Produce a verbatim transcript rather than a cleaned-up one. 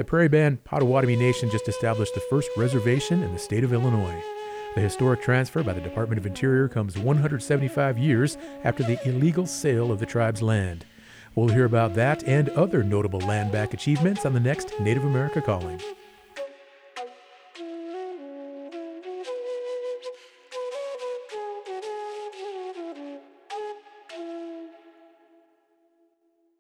The Prairie Band Potawatomi Nation just established the first reservation in the state of Illinois. The historic transfer by the Department of Interior comes one hundred seventy-five years after the illegal sale of the tribe's land. We'll hear about that and other notable land back achievements on the next Native America Calling.